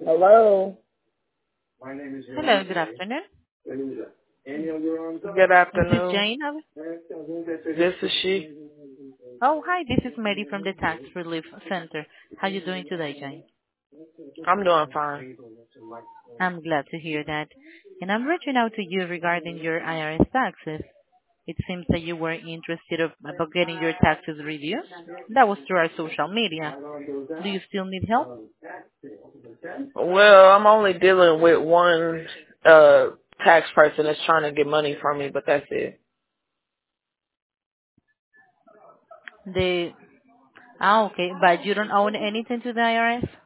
Hello. Hello, good afternoon. Good Is this afternoon. Jane? This is she. Oh, hi, this is Mary from the Tax Relief Center. How you doing today, Jane? I'm doing fine. I'm glad to hear that. And I'm reaching out to you regarding your IRS taxes. It seems that you were interested about getting your taxes reduced. That was through our social media. Do you still need help? Well, I'm only dealing with one tax person that's trying to get money from me, but that's it. The okay, but you don't own anything to the IRS?